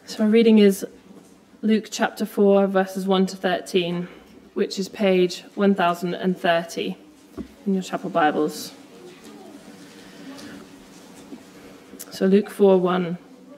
So our reading is Luke chapter 4, verses 1 to 13, which is page 1030 in your chapel Bibles. So Luke 4:1.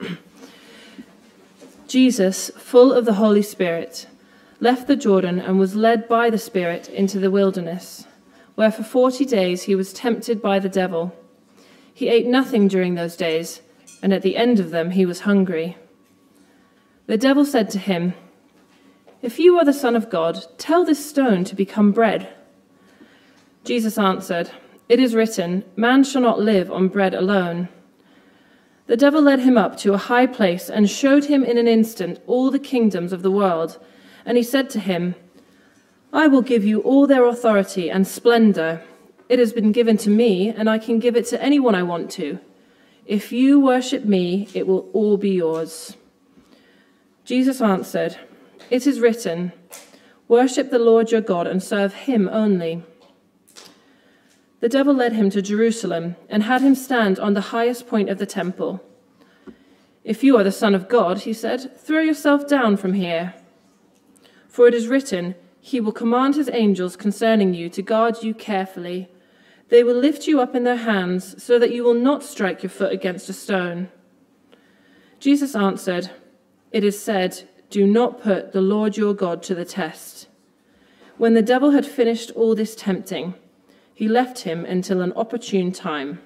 Jesus, full of the Holy Spirit, left the Jordan and was led by the Spirit into the wilderness, where for 40 days he was tempted by the devil. He ate nothing during those days, and at the end of them he was hungry. The devil said to him, "If you are the Son of God, tell this stone to become bread." Jesus answered, "It is written, 'Man shall not live on bread alone.'" The devil led him up to a high place and showed him in an instant all the kingdoms of the world. And he said to him, "I will give you all their authority and splendor. It has been given to me, and I can give it to anyone I want to. If you worship me, it will all be yours." Jesus answered, "It is written, 'Worship the Lord your God and serve him only.'" The devil led him to Jerusalem and had him stand on the highest point of the temple. "If you are the Son of God," he said, "throw yourself down from here. For it is written, 'He will command his angels concerning you to guard you carefully. They will lift you up in their hands so that you will not strike your foot against a stone.'" Jesus answered, "It is said, 'Do not put the Lord your God to the test.'" When the devil had finished all this tempting, he left him until an opportune time.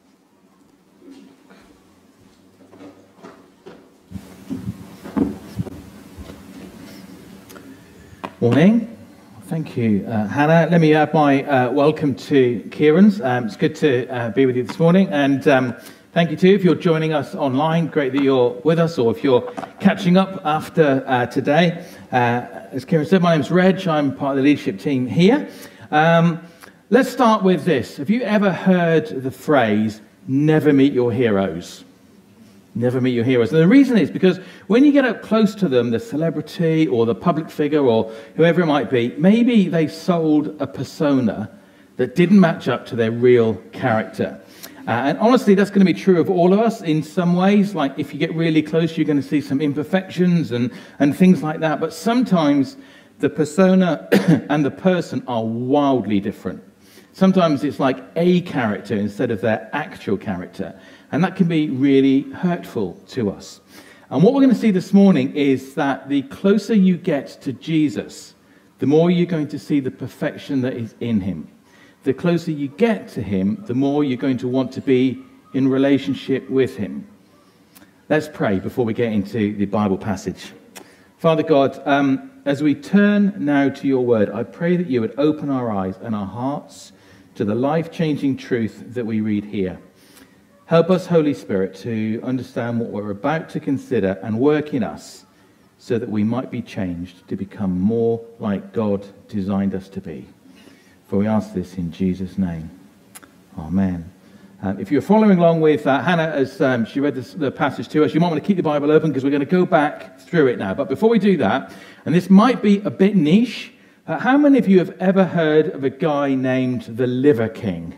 Morning. Thank you, Hannah. Let me add my welcome to Kieran's. It's good to be with you this morning. And thank you too if you're joining us online. Great that you're with us, or if you're catching up after today. As Kieran said, my name's Reg. I'm part of the leadership team here. Let's start with this. Have you ever heard the phrase, "never meet your heroes"? Never meet your heroes. And the reason is because when you get up close to them, the celebrity or the public figure or whoever it might be, maybe they sold a persona that didn't match up to their real character. And honestly, that's going to be true of all of us in some ways. Like if you get really close, you're going to see some imperfections and things like that. But sometimes the persona and the person are wildly different. Sometimes it's like a character instead of their actual character. And that can be really hurtful to us. And what we're going to see this morning is that the closer you get to Jesus, the more you're going to see the perfection that is in him. The closer you get to him, the more you're going to want to be in relationship with him. Let's pray before we get into the Bible passage. Father God, as we turn now to your word, I pray that you would open our eyes and our hearts to the life-changing truth that we read here. Help us, Holy Spirit, to understand what we're about to consider and work in us so that we might be changed to become more like God designed us to be. For we ask this in Jesus' name. Amen. If you're following along with Hannah as she read the passage to us, you might want to keep the Bible open because we're going to go back through it now. But before we do that, and this might be a bit niche, how many of you have ever heard of a guy named the Liver King?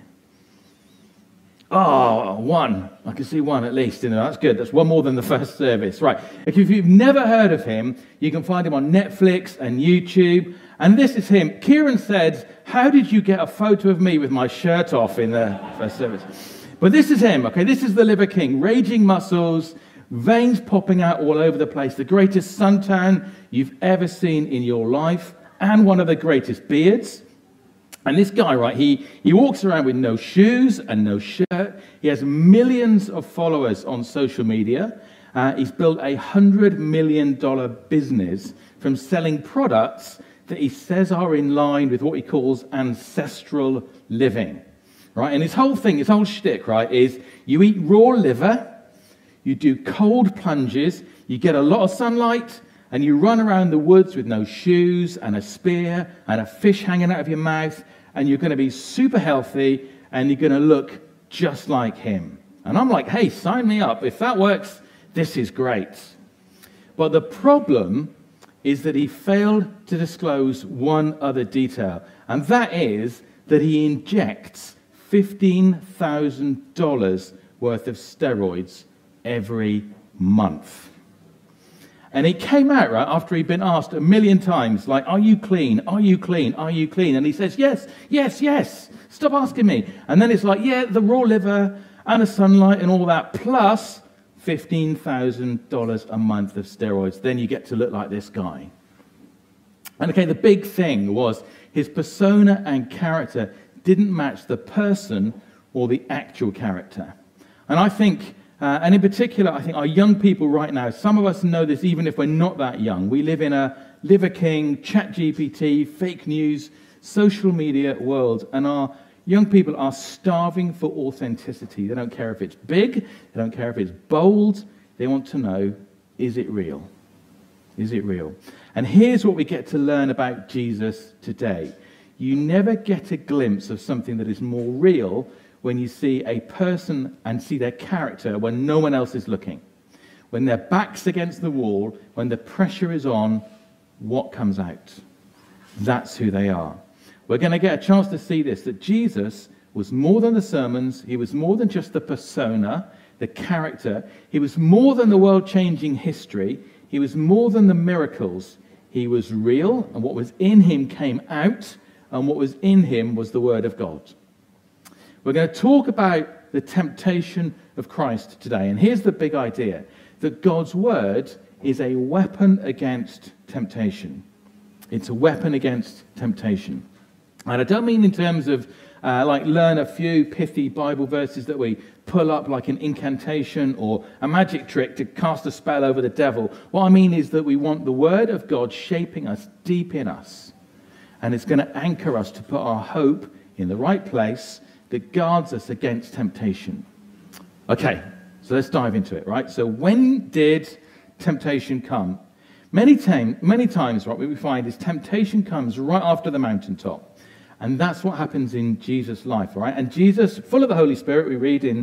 Oh, one. I can see one at least. That's good. That's one more than the first service. Right. If you've never heard of him, you can find him on Netflix and YouTube. And this is him. Kieran said, "How did you get a photo of me with my shirt off in the first service?" But this is him. Okay, this is the Liver King. Raging muscles, veins popping out all over the place. The greatest suntan you've ever seen in your life. And one of the greatest beards. And this guy, right, he walks around with no shoes and no shirt. He has millions of followers on social media. He's built a $100 million business from selling products that he says are in line with what he calls ancestral living, right? And his whole thing, his whole shtick, right, is you eat raw liver, you do cold plunges, you get a lot of sunlight, and you run around the woods with no shoes and a spear and a fish hanging out of your mouth, and you're going to be super healthy, and you're going to look just like him. And I'm like, hey, sign me up. If that works, this is great. But the problem is that he failed to disclose one other detail, and that is that he injects $15,000 worth of steroids every month. And he came out, right, after he'd been asked a million times, like, are you clean? Are you clean? Are you clean? And he says, yes, yes, yes. Stop asking me. And then it's like, yeah, the raw liver and the sunlight and all that, plus $15,000 a month of steroids. Then you get to look like this guy. And okay, the big thing was his persona and character didn't match the person or the actual character. And I think, and in particular, I think our young people right now, some of us know this even if we're not that young. We live in a Liver King, ChatGPT, fake news, social media world, and our young people are starving for authenticity. They don't care if it's big, they don't care if it's bold, they want to know, is it real? Is it real? And here's what we get to learn about Jesus today. You never get a glimpse of something that is more real when you see a person and see their character when no one else is looking. When their back's against the wall, when the pressure is on, what comes out? That's who they are. We're going to get a chance to see this, that Jesus was more than the sermons. He was more than just the persona, the character. He was more than the world-changing history. He was more than the miracles. He was real, and what was in him came out, and what was in him was the Word of God. We're going to talk about the temptation of Christ today, and here's the big idea, that God's Word is a weapon against temptation. It's a weapon against temptation. And I don't mean in terms of like learn a few pithy Bible verses that we pull up like an incantation or a magic trick to cast a spell over the devil. What I mean is that we want the Word of God shaping us deep in us. And it's going to anchor us to put our hope in the right place that guards us against temptation. Okay, so let's dive into it, right? So when did temptation come? Many times, what we find is temptation comes right after the mountaintop. And that's what happens in Jesus' life, all right? And Jesus, full of the Holy Spirit, we read in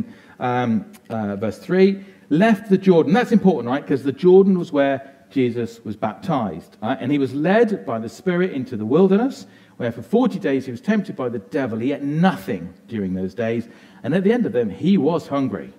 verse 3, left the Jordan. That's important, right? Because the Jordan was where Jesus was baptized. Right? And he was led by the Spirit into the wilderness, where for 40 days he was tempted by the devil. He ate nothing during those days. And at the end of them, he was hungry.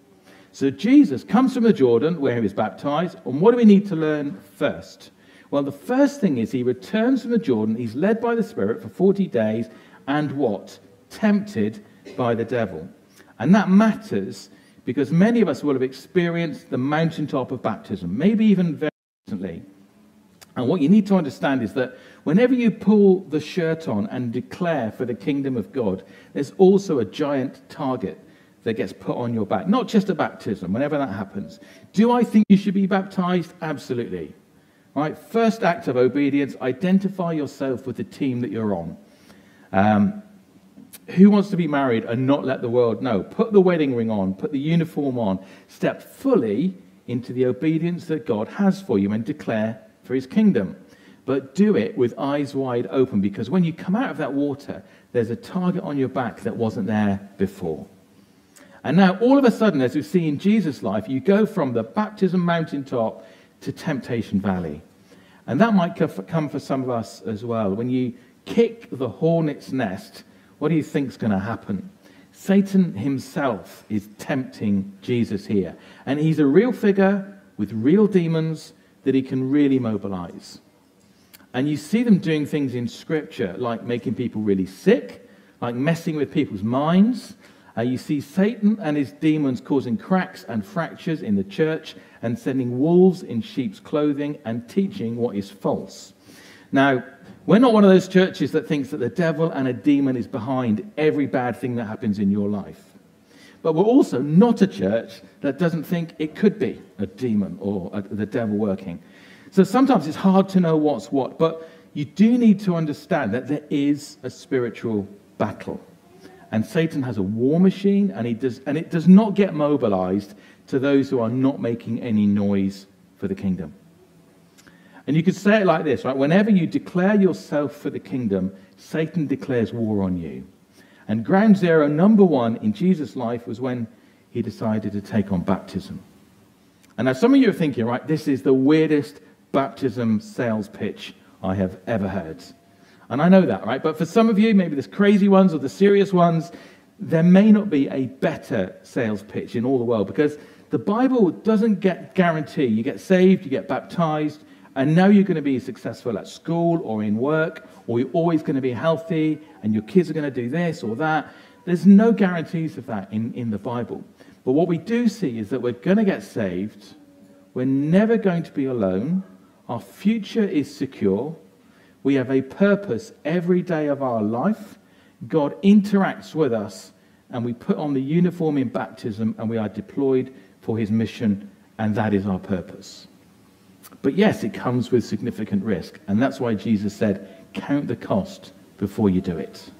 So Jesus comes from the Jordan, where he was baptized. And what do we need to learn first? Well, the first thing is he returns from the Jordan. He's led by the Spirit for 40 days. And what? Tempted by the devil. And that matters because many of us will have experienced the mountaintop of baptism, maybe even very recently. And what you need to understand is that whenever you pull the shirt on and declare for the kingdom of God, there's also a giant target that gets put on your back. Not just at baptism, whenever that happens. Do I think you should be baptized? Absolutely. Right? First act of obedience, identify yourself with the team that you're on. Who wants to be married and not let the world know? Put the wedding ring on, put the uniform on, step fully into the obedience that God has for you and declare for his kingdom. But do it with eyes wide open, because when you come out of that water, there's a target on your back that wasn't there before. And now, all of a sudden, as we see in Jesus' life, you go from the baptism mountaintop to temptation valley. And that might come for some of us as well. When you kick the hornet's nest, what do you think is going to happen? Satan himself is tempting Jesus here. And he's a real figure with real demons that he can really mobilize. And you see them doing things in Scripture, like making people really sick, like messing with people's minds. You see Satan and his demons causing cracks and fractures in the church and sending wolves in sheep's clothing and teaching what is false. Now, we're not one of those churches that thinks that the devil and a demon is behind every bad thing that happens in your life. But we're also not a church that doesn't think it could be a demon or the devil working. So sometimes it's hard to know what's what, but you do need to understand that there is a spiritual battle. And Satan has a war machine, and it does not get mobilized to those who are not making any noise for the kingdom. And you could say it like this, right? Whenever you declare yourself for the kingdom, Satan declares war on you. And ground zero, number one in Jesus' life was when he decided to take on baptism. And now some of you are thinking, right, this is the weirdest baptism sales pitch I have ever heard. And I know that, right? But for some of you, maybe the crazy ones or the serious ones, there may not be a better sales pitch in all the world, because the Bible doesn't guarantee you get saved, you get baptized, and now you're going to be successful at school or in work, or you're always going to be healthy, and your kids are going to do this or that. There's no guarantees of that in the Bible. But what we do see is that we're going to get saved. We're never going to be alone. Our future is secure. We have a purpose every day of our life. God interacts with us, and we put on the uniform in baptism, and we are deployed for his mission, and that is our purpose. But yes, it comes with significant risk, and that's why Jesus said, count the cost before you do it.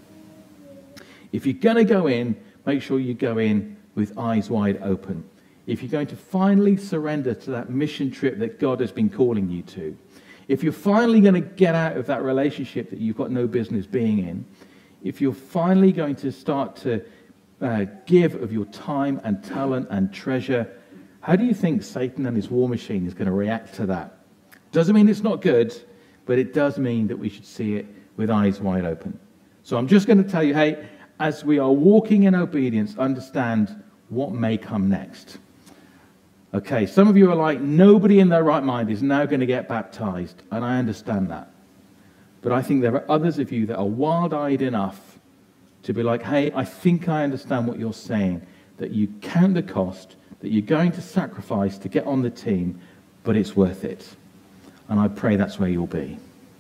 If you're going to go in, make sure you go in with eyes wide open. If you're going to finally surrender to that mission trip that God has been calling you to, if you're finally going to get out of that relationship that you've got no business being in, if you're finally going to start to give of your time and talent and treasure, how do you think Satan and his war machine is going to react to that? Doesn't mean it's not good, but it does mean that we should see it with eyes wide open. So I'm just going to tell you, hey, as we are walking in obedience, understand what may come next. Okay, some of you are like, nobody in their right mind is now going to get baptized, and I understand that. But I think there are others of you that are wild-eyed enough to be like, hey, I think I understand what you're saying, that you count the cost, that you're going to sacrifice to get on the team, but it's worth it. And I pray that's where you'll be.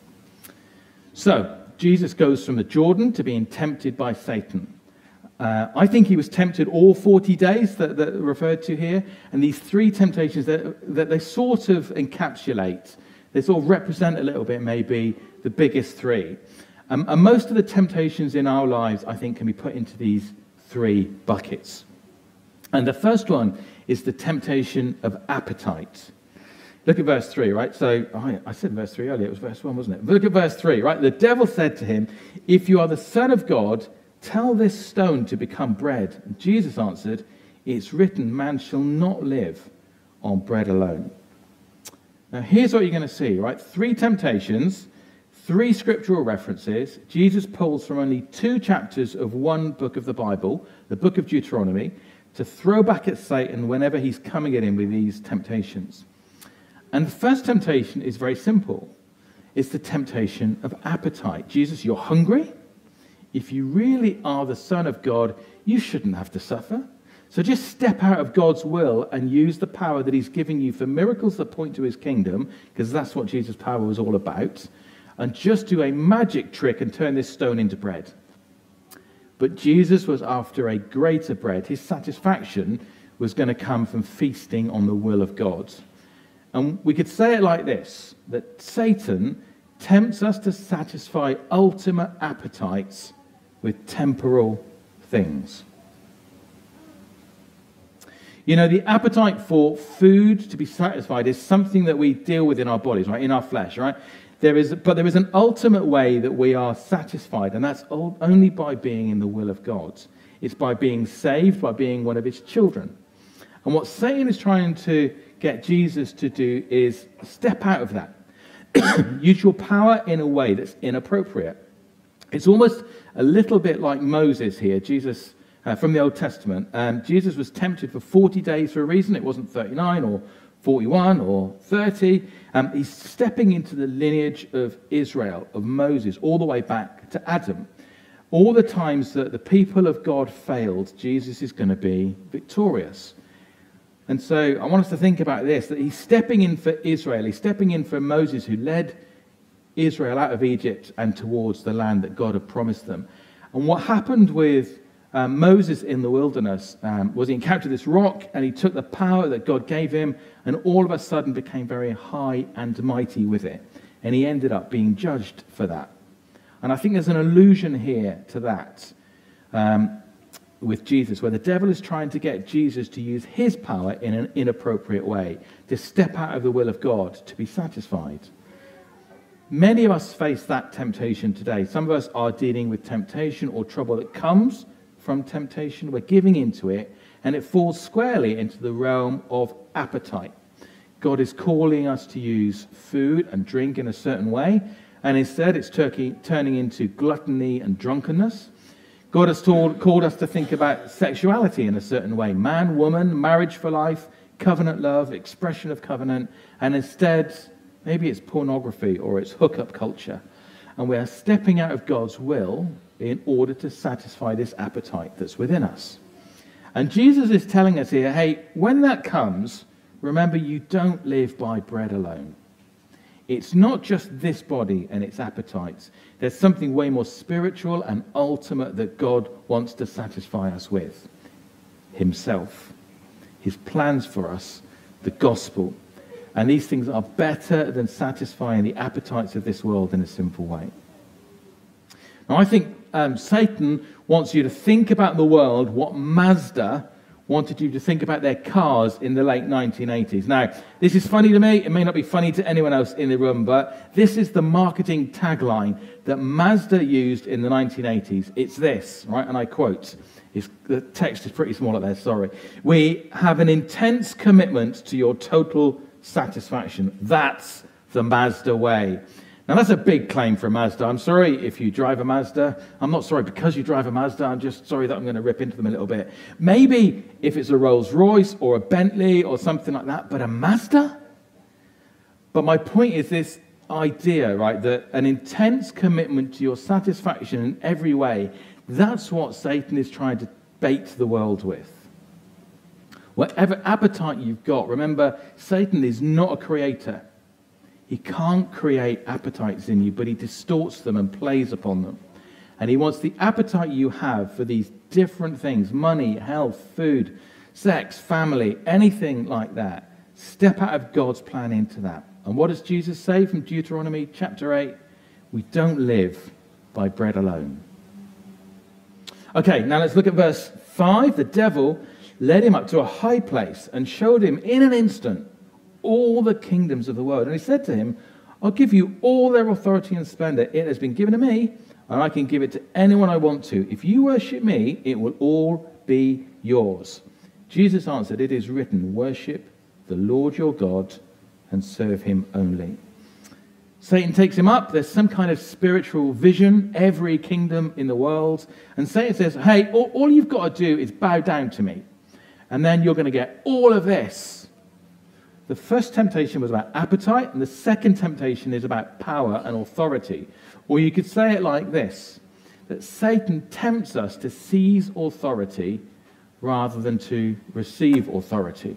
So, Jesus goes from the Jordan to being tempted by Satan. I think he was tempted all 40 days that are referred to here. And these three temptations that they sort of encapsulate, they sort of represent a little bit maybe the biggest three. And most of the temptations in our lives, I think, can be put into these three buckets. And the first one is the temptation of appetite. Look at verse 3, right? So, I said verse 3 earlier, it was verse 1, wasn't it? Look at verse 3, right? The devil said to him, if you are the Son of God, tell this stone to become bread. And Jesus answered, it's written, man shall not live on bread alone. Now, here's what you're going to see, right? Three temptations, three scriptural references. Jesus pulls from only 2 chapters of one book of the Bible, the book of Deuteronomy, to throw back at Satan whenever he's coming at him with these temptations. And the first temptation is very simple. It's the temptation of appetite. Jesus, you're hungry? If you really are the Son of God, you shouldn't have to suffer. So just step out of God's will and use the power that he's giving you for miracles that point to his kingdom, because that's what Jesus' power was all about, and just do a magic trick and turn this stone into bread. But Jesus was after a greater bread. His satisfaction was going to come from feasting on the will of God. And we could say it like this, that Satan tempts us to satisfy ultimate appetites with temporal things. You know, the appetite for food to be satisfied is something that we deal with in our bodies, right? In our flesh, right? There is an ultimate way that we are satisfied, and that's only by being in the will of God. It's by being saved, by being one of his children. And what Satan is trying to get Jesus to do is step out of that. Use your power in a way that's inappropriate. It's almost a little bit like Moses here, Jesus from the Old Testament. Jesus was tempted for 40 days for a reason. It wasn't 39 or 41 or 30. He's stepping into the lineage of Israel, of Moses, all the way back to Adam. All the times that the people of God failed, Jesus is going to be victorious. And so I want us to think about this, that he's stepping in for Israel. He's stepping in for Moses, who led Israel out of Egypt and towards the land that God had promised them. And what happened with Moses in the wilderness was he encountered this rock, and he took the power that God gave him, and all of a sudden became very high and mighty with it. And he ended up being judged for that. And I think there's an allusion here to that with Jesus, where the devil is trying to get Jesus to use his power in an inappropriate way, to step out of the will of God to be satisfied. Many of us face that temptation today. Some of us are dealing with temptation or trouble that comes from temptation. We're giving into it, and it falls squarely into the realm of appetite. God is calling us to use food and drink in a certain way, and instead it's turning into gluttony and drunkenness. God has called us to think about sexuality in a certain way. Man, woman, marriage for life, covenant love, expression of covenant, and instead, maybe it's pornography or it's hookup culture. And we are stepping out of God's will in order to satisfy this appetite that's within us. And Jesus is telling us here, hey, when that comes, remember, you don't live by bread alone. It's not just this body and its appetites. There's something way more spiritual and ultimate that God wants to satisfy us with. Himself. His plans for us. The gospel. And these things are better than satisfying the appetites of this world in a sinful way. Now, I think Satan wants you to think about the world what Mazda wanted you to think about their cars in the late 1980s. Now, this is funny to me. It may not be funny to anyone else in the room, but this is the marketing tagline that Mazda used in the 1980s. It's this, right? And I quote. The text is pretty small up there, sorry. We have an intense commitment to your total satisfaction. That's the Mazda way. Now, that's a big claim for a Mazda. I'm sorry if you drive a Mazda. I'm not sorry because you drive a Mazda. I'm just sorry that I'm going to rip into them a little bit. Maybe if it's a Rolls Royce or a Bentley or something like that, but a Mazda? But my point is this idea, right, that an intense commitment to your satisfaction in every way, that's what Satan is trying to bait the world with. Whatever appetite you've got, remember, Satan is not a creator. He can't create appetites in you, but he distorts them and plays upon them. And he wants the appetite you have for these different things, money, health, food, sex, family, anything like that. Step out of God's plan into that. And what does Jesus say from Deuteronomy chapter 8? We don't live by bread alone. Okay, now let's look at verse 5. The devil led him up to a high place and showed him in an instant all the kingdoms of the world. And he said to him, I'll give you all their authority and splendor. It has been given to me, and I can give it to anyone I want to. If you worship me, it will all be yours. Jesus answered, it is written, worship the Lord your God and serve him only. Satan takes him up. There's some kind of spiritual vision, every kingdom in the world. And Satan says, hey, all you've got to do is bow down to me. And then you're going to get all of this. The first temptation was about appetite, and the second temptation is about power and authority. Or you could say it like this, that Satan tempts us to seize authority rather than to receive authority.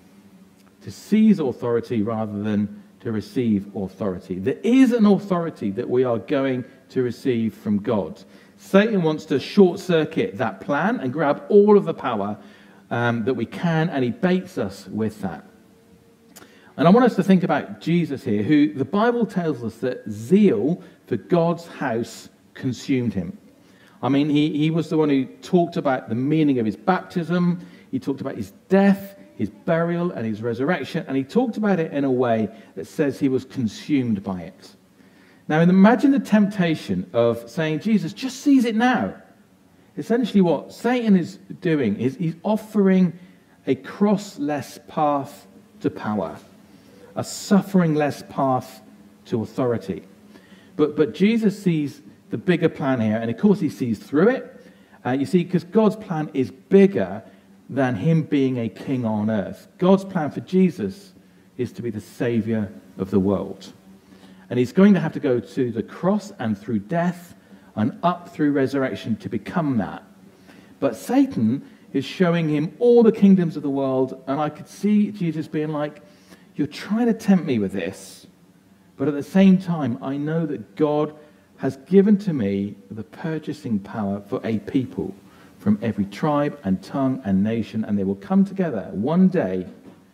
To seize authority rather than to receive authority. There is an authority that we are going to receive from God. Satan wants to short-circuit that plan and grab all of the power that we can, and he baits us with that. And I want us to think about Jesus here, who the Bible tells us that zeal for God's house consumed him. I mean, he was the one who talked about the meaning of his baptism. He talked about his death, his burial, and his resurrection. And he talked about it in a way that says he was consumed by it. Now, imagine the temptation of saying, Jesus, just seize it now. Essentially what Satan is doing is he's offering a crossless path to power. A suffering-less path to authority. But Jesus sees the bigger plan here, and of course he sees through it. You see, because God's plan is bigger than him being a king on earth. God's plan for Jesus is to be the Savior of the world. And he's going to have to go to the cross and through death and up through resurrection to become that. But Satan is showing him all the kingdoms of the world, and I could see Jesus being like, you're trying to tempt me with this, but at the same time, I know that God has given to me the purchasing power for a people from every tribe and tongue and nation, and they will come together one day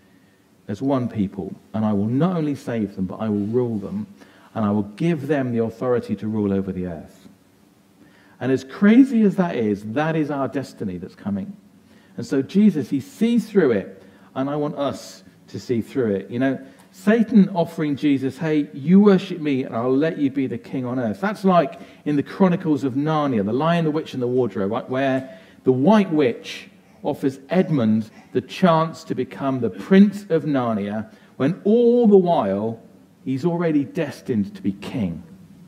as one people, and I will not only save them, but I will rule them, and I will give them the authority to rule over the earth. And as crazy as that is our destiny that's coming. And so Jesus, he sees through it, and I want us to see through it. You know, Satan offering Jesus, hey, you worship me and I'll let you be the king on earth. That's like in the Chronicles of Narnia, The Lion, the Witch and the Wardrobe, right, where the White Witch offers Edmund the chance to become the Prince of Narnia, when all the while he's already destined to be king.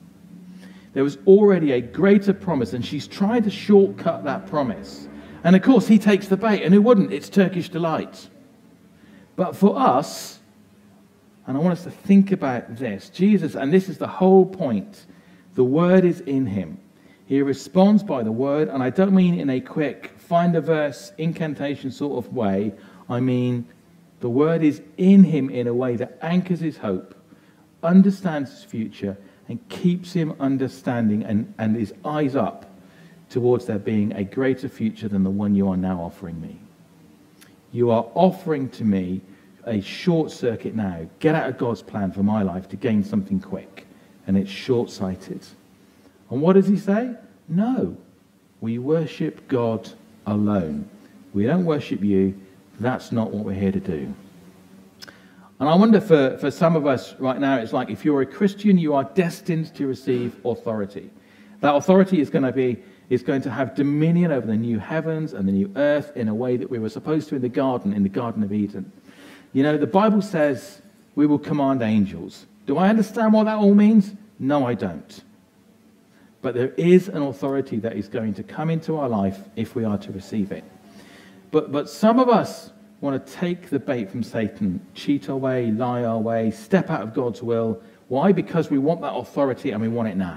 There was already a greater promise, and she's tried to shortcut that promise. And of course he takes the bait, and who wouldn't? It's Turkish delight. But for us, and I want us to think about this, Jesus, and this is the whole point, the word is in him. He responds by the word, and I don't mean in a quick find a verse incantation sort of way. I mean the word is in him in a way that anchors his hope, understands his future, and keeps him understanding and his eyes up towards there being a greater future than the one you are now offering me. You are offering to me a short circuit now. Get out of God's plan for my life to gain something quick. And it's short-sighted. And what does he say? No. We worship God alone. We don't worship you. That's not what we're here to do. And I wonder for some of us right now, it's like if you're a Christian, you are destined to receive authority. That authority is going to have dominion over the new heavens and the new earth in a way that we were supposed to in the Garden of Eden. You know, the Bible says we will command angels. Do I understand what that all means? No, I don't. But there is an authority that is going to come into our life if we are to receive it. But some of us want to take the bait from Satan, cheat our way, lie our way, step out of God's will. Why? Because we want that authority and we want it now.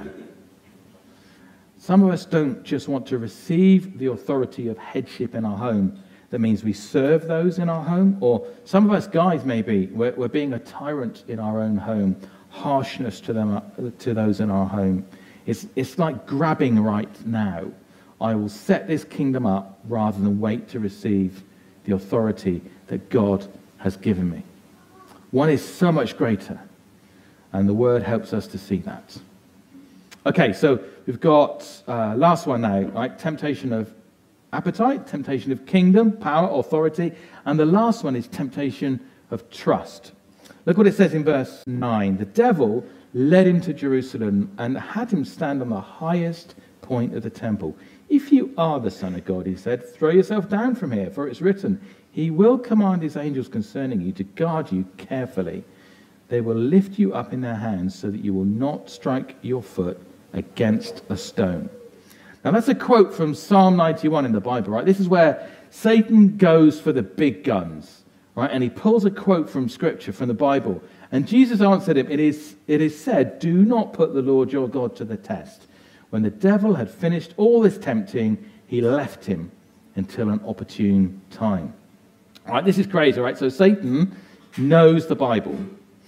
Some of us don't just want to receive the authority of headship in our home. That means we serve those in our home. Or some of us guys, maybe, we're being a tyrant in our own home. Harshness to those in our home. It's like grabbing right now. I will set this kingdom up rather than wait to receive the authority that God has given me. One is so much greater, and the word helps us to see that. Okay, so we've got last one now, right? Temptation of appetite, temptation of kingdom, power, authority, and the last one is temptation of trust. Look what it says in verse 9. The devil led him to Jerusalem and had him stand on the highest point of the temple. If you are the Son of God, he said, throw yourself down from here, for it's written, he will command his angels concerning you to guard you carefully. They will lift you up in their hands so that you will not strike your foot against a stone. Now that's a quote from Psalm 91 in the Bible, right? This is where Satan goes for the big guns, right? And he pulls a quote from Scripture, from the Bible. And Jesus answered him, it is said, do not put the Lord your God to the test. When the devil had finished all this tempting, he left him until an opportune time. All right, this is crazy, right? So Satan knows the Bible.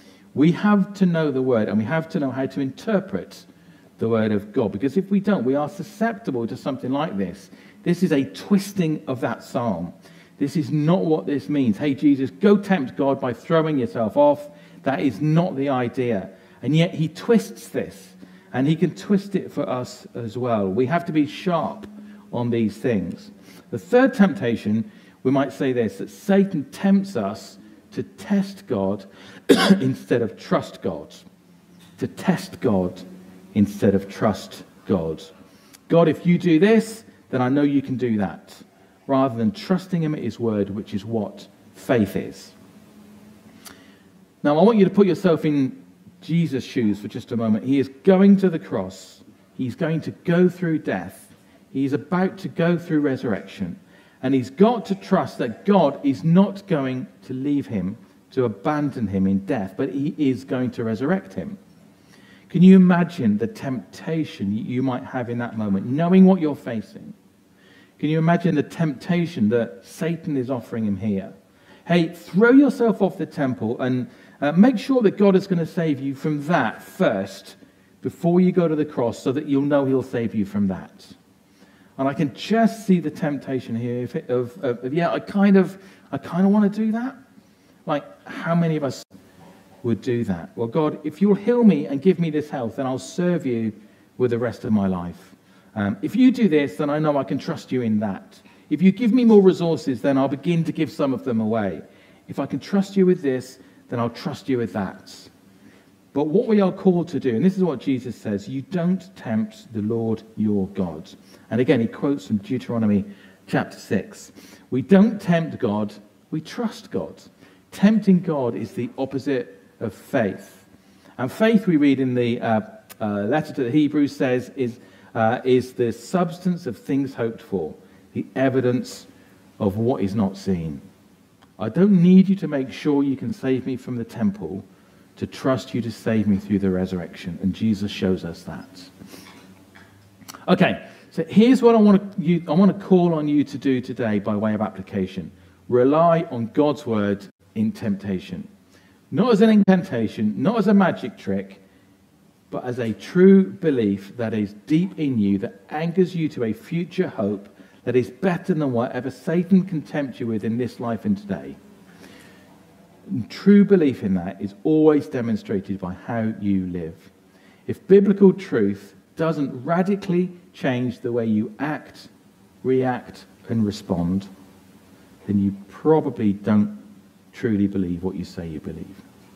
We have to know the word, and we have to know how to interpret the word of God. Because if we don't, we are susceptible to something like this. This is a twisting of that psalm. This is not what this means. Hey, Jesus, go tempt God by throwing yourself off. That is not the idea. And yet he twists this. And he can twist it for us as well. We have to be sharp on these things. The third temptation, we might say this, that Satan tempts us to test God instead of trust God. To test God instead of trust God. God, if you do this, then I know you can do that. Rather than trusting him at his word, which is what faith is. Now, I want you to put yourself in Jesus' shoes for just a moment. He is going to the cross. He's going to go through death. He's about to go through resurrection. And he's got to trust that God is not going to leave him, to abandon him in death, but he is going to resurrect him. Can you imagine the temptation you might have in that moment, knowing what you're facing? Can you imagine the temptation that Satan is offering him here? Hey, throw yourself off the temple and make sure that God is going to save you from that first before you go to the cross, so that you'll know he'll save you from that. And I can just see the temptation here I kind of want to do that. Like, how many of us would do that? Well, God, if you'll heal me and give me this health, then I'll serve you with the rest of my life. If you do this, then I know I can trust you in that. If you give me more resources, then I'll begin to give some of them away. If I can trust you with this, then I'll trust you with that. But what we are called to do, and this is what Jesus says, you don't tempt the Lord your God. And again, he quotes from Deuteronomy chapter 6. We don't tempt God, we trust God. Tempting God is the opposite of faith. And faith, we read in the letter to the Hebrews, says is the substance of things hoped for, the evidence of what is not seen. I don't need you to make sure you can save me from the temple to trust you to save me through the resurrection. And Jesus shows us that. Okay, so here's what I want to call on you to do today by way of application. Rely on God's word in temptation. Not as an incantation, not as a magic trick, but as a true belief that is deep in you, that anchors you to a future hope that is better than whatever Satan can tempt you with in this life and today. And true belief in that is always demonstrated by how you live. If biblical truth doesn't radically change the way you act, react, and respond, then you probably don't truly believe what you say you believe.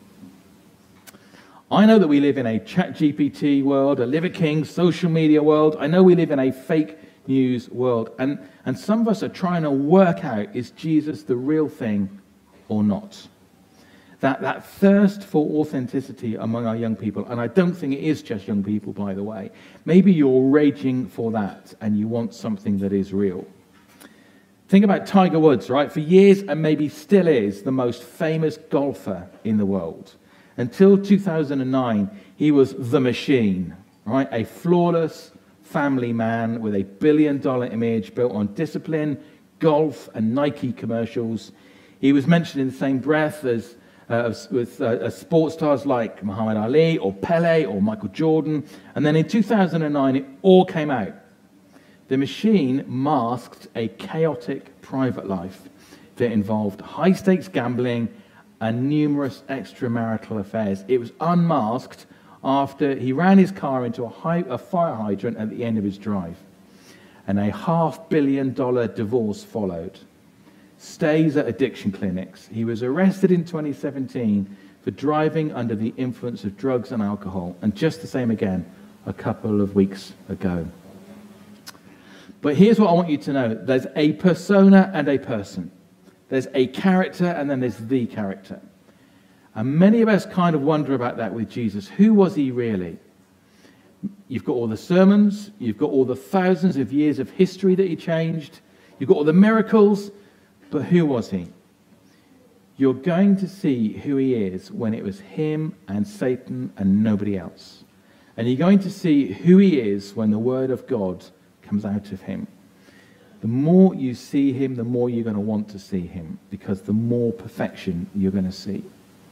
I know that we live in a ChatGPT world, a Liver King social media world. I know we live in a fake news world. And some of us are trying to work out, is Jesus the real thing or not? That thirst for authenticity among our young people, and I don't think it is just young people, by the way. Maybe you're raging for that and you want something that is real. Think about Tiger Woods, right? For years, and maybe still is, the most famous golfer in the world. Until 2009, he was the machine, right? A flawless family man with $1 billion image built on discipline, golf, and Nike commercials. He was mentioned in the same breath as sports stars like Muhammad Ali or Pele or Michael Jordan. And then in 2009, it all came out. The machine masked a chaotic private life that involved high-stakes gambling and numerous extramarital affairs. It was unmasked after he ran his car into a fire hydrant at the end of his drive. And a $500 million divorce followed. Stays at addiction clinics. He was arrested in 2017 for driving under the influence of drugs and alcohol. And just the same again a couple of weeks ago. But here's what I want you to know. There's a persona and a person. There's a character and then there's the character. And many of us kind of wonder about that with Jesus. Who was he really? You've got all the sermons. You've got all the thousands of years of history that he changed. You've got all the miracles. But who was he? You're going to see who he is when it was him and Satan and nobody else. And you're going to see who he is when the word of God comes out of him. The more you see him, the more you're going to want to see him, because the more perfection you're going to see.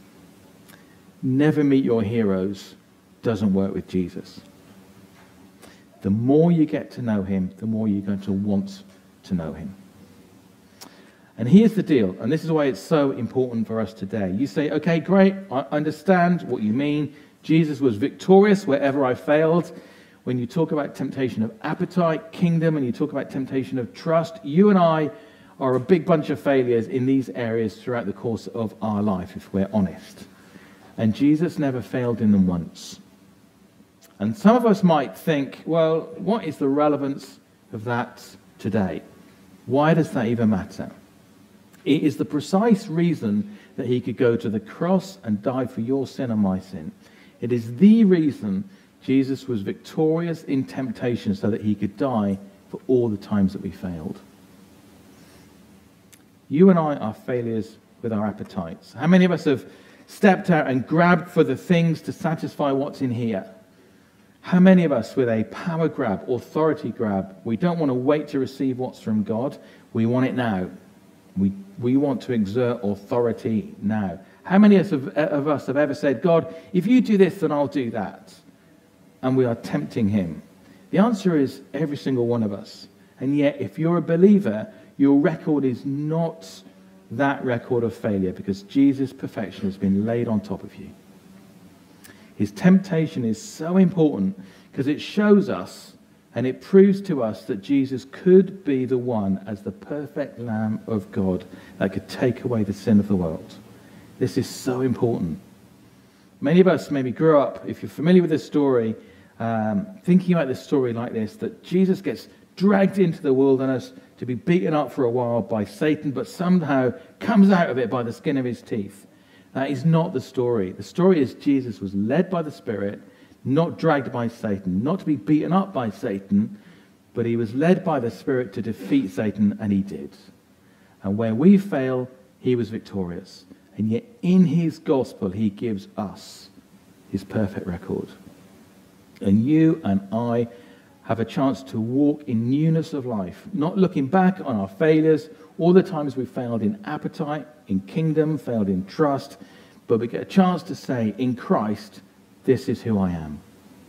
Never meet your heroes doesn't work with Jesus. The more you get to know him, the more you're going to want to know him. And here's the deal, and this is why it's so important for us today. You say, okay, great, I understand what you mean. Jesus was victorious wherever I failed. When you talk about temptation of appetite, kingdom, and you talk about temptation of trust, you and I are a big bunch of failures in these areas throughout the course of our life, if we're honest. And Jesus never failed in them once. And some of us might think, well, what is the relevance of that today? Why does that even matter? It is the precise reason that he could go to the cross and die for your sin and my sin. It is the reason Jesus was victorious in temptation so that he could die for all the times that we failed. You and I are failures with our appetites. How many of us have stepped out and grabbed for the things to satisfy what's in here? How many of us with a power grab, authority grab, we don't want to wait to receive what's from God, we want it now. We want to exert authority now. How many of us have ever said, God, if you do this, then I'll do that? And we are tempting him. The answer is every single one of us. And yet, if you're a believer, your record is not that record of failure, because Jesus' perfection has been laid on top of you. His temptation is so important because it shows us and it proves to us that Jesus could be the one as the perfect Lamb of God that could take away the sin of the world. This is so important. Many of us maybe grew up, if you're familiar with this story, thinking about this story like this, that Jesus gets dragged into the wilderness to be beaten up for a while by Satan, but somehow comes out of it by the skin of his teeth. That is not the story. The story is Jesus was led by the Spirit, not dragged by Satan, not to be beaten up by Satan, but he was led by the Spirit to defeat Satan, and he did. And where we fail, he was victorious. And yet in his gospel, he gives us his perfect record. And you and I have a chance to walk in newness of life, not looking back on our failures, all the times we failed in appetite, in kingdom, failed in trust, but we get a chance to say, in Christ, this is who I am.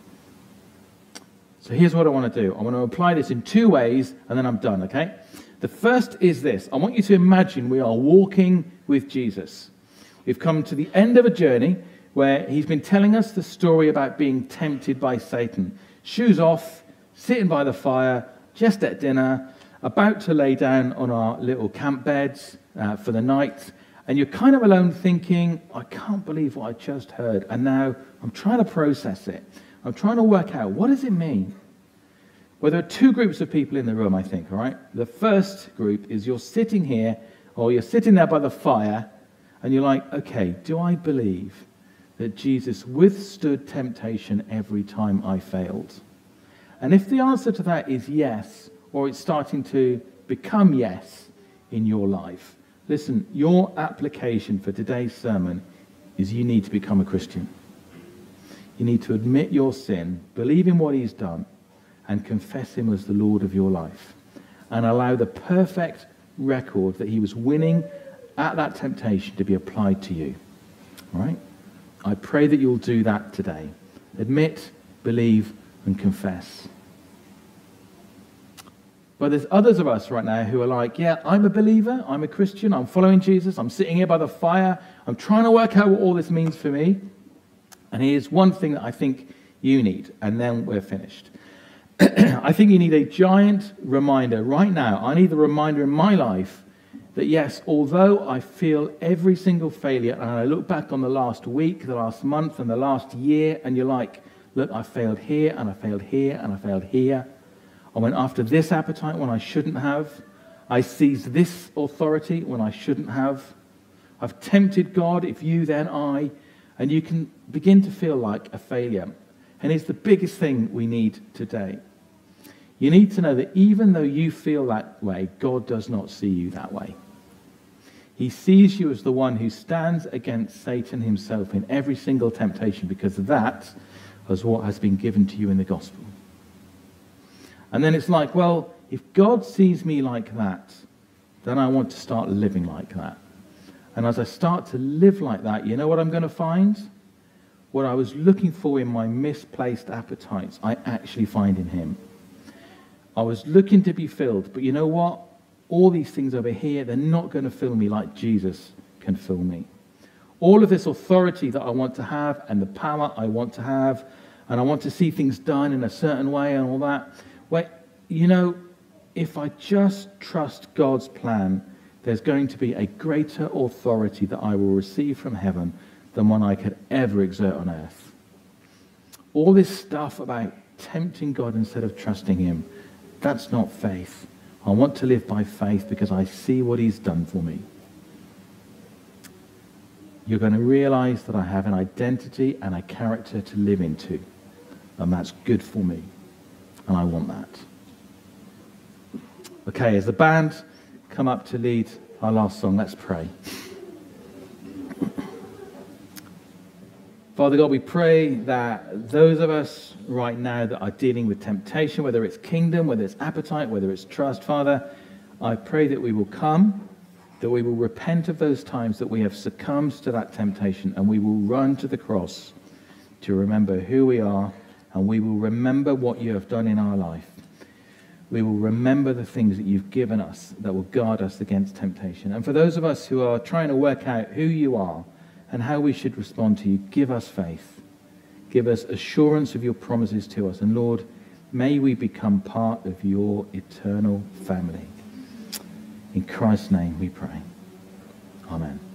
So here's what I want to do. I want to apply this in 2 ways, and then I'm done, okay? The first is this. I want you to imagine we are walking with Jesus. We've come to the end of a journey where he's been telling us the story about being tempted by Satan. Shoes off, sitting by the fire, just at dinner, about to lay down on our little camp beds for the night. And you're kind of alone thinking, I can't believe what I just heard. And now I'm trying to process it. I'm trying to work out, what does it mean? Well, there are 2 groups of people in the room, I think, all right? The first group is you're sitting here, or you're sitting there by the fire, and you're like, okay, do I believe that Jesus withstood temptation every time I failed? And if the answer to that is yes, or it's starting to become yes in your life, listen, your application for today's sermon is you need to become a Christian. You need to admit your sin, believe in what he's done, and confess him as the Lord of your life. And allow the perfect record that he was winning at that temptation to be applied to you. All right? I pray that you'll do that today. Admit, believe, and confess. But there's others of us right now who are like, yeah, I'm a believer, I'm a Christian, I'm following Jesus, I'm sitting here by the fire, I'm trying to work out what all this means for me. And here's one thing that I think you need, and then we're finished. I think you need a giant reminder right now. I need the reminder in my life that yes, although I feel every single failure, and I look back on the last week, the last month, and the last year, and you're like, look, I failed here, and I failed here, and I failed here. I went after this appetite when I shouldn't have. I seized this authority when I shouldn't have. I've tempted God, if you, then I. And you can begin to feel like a failure. And it's the biggest thing we need today. You need to know that even though you feel that way, God does not see you that way. He sees you as the one who stands against Satan himself in every single temptation, because that is what has been given to you in the gospel. And then it's like, well, if God sees me like that, then I want to start living like that. And as I start to live like that, you know what I'm going to find? What I was looking for in my misplaced appetites, I actually find in him. I was looking to be filled, but you know what? All these things over here, they're not going to fill me like Jesus can fill me. All of this authority that I want to have and the power I want to have, and I want to see things done in a certain way and all that. Well, you know, if I just trust God's plan, there's going to be a greater authority that I will receive from heaven than one I could ever exert on earth. All this stuff about tempting God instead of trusting him, that's not faith. I want to live by faith because I see what he's done for me. You're going to realize that I have an identity and a character to live into, and that's good for me, and I want that. Okay, as the band come up to lead our last song, let's pray. Father God, we pray that those of us right now that are dealing with temptation, whether it's kingdom, whether it's appetite, whether it's trust, Father, I pray that we will come, that we will repent of those times that we have succumbed to that temptation, and we will run to the cross to remember who we are, and we will remember what you have done in our life. We will remember the things that you've given us that will guard us against temptation. And for those of us who are trying to work out who you are and how we should respond to you, give us faith. Give us assurance of your promises to us. And Lord, may we become part of your eternal family. In Christ's name we pray. Amen.